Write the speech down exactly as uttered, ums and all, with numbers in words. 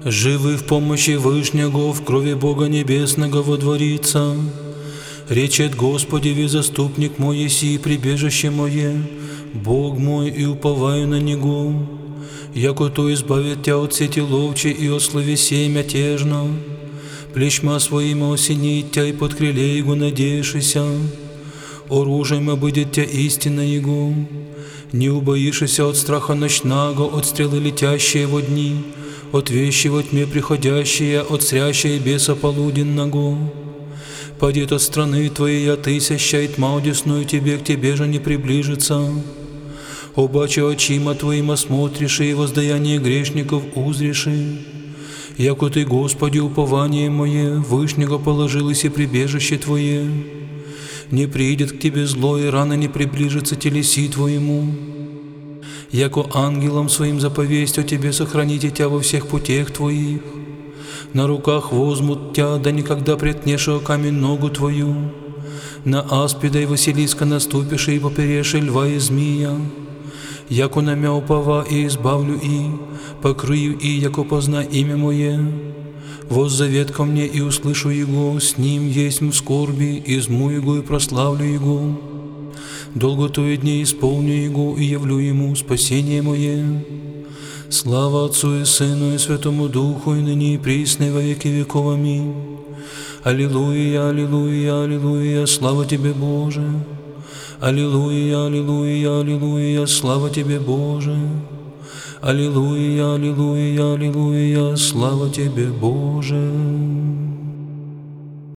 Живы в помощи Вышнего, в крови Бога Небесного водворится. Речет Господи, ви заступник мой еси, прибежище мое, Бог мой, и уповаю на Него. Яко то избавит тя от сети ловчей и от словесей мятежно, плечма своими осенит тя, и под крыле Его надеешься. Оружием обыдет тя истина Его, не убоишься от страха ночного, от стрелы летящие во дни, от вещи во тьме приходящие, от срящей беса полуденного. Падет от страны твоей, а тысяча, и тьма одесную тебе, к тебе же не приближится. Обаче очима твоим осмотришь, и воздаяние грешников узришь. Яко ты, Господи, упование мое, Вышнего положилось и прибежище твое. Не придет к тебе зло, и рано не приближится телеси твоему. Яко ангелам своим заповесть о тебе сохраните тя во всех путях твоих. На руках возьмут тя, да никогда претнешь о камень ногу твою. На аспида и Василиска наступишь, и поперешь льва и змея. Яко на мя упова и избавлю и, покрою и, яко позна имя мое. Воззовет ко мне, и услышу Его, с Ним есть в скорби, изму Его и прославлю Его. Долготою дней исполню Его, и явлю Ему спасение мое. Слава Отцу и Сыну и Святому Духу, и ныне и присно, и во веки веков. Аминь. Аллилуйя, аллилуйя, аллилуйя, слава Тебе, Боже. Аллилуйя, аллилуйя, аллилуйя, слава Тебе, Боже. Аллилуйя, аллилуйя, аллилуйя, слава Тебе, Боже.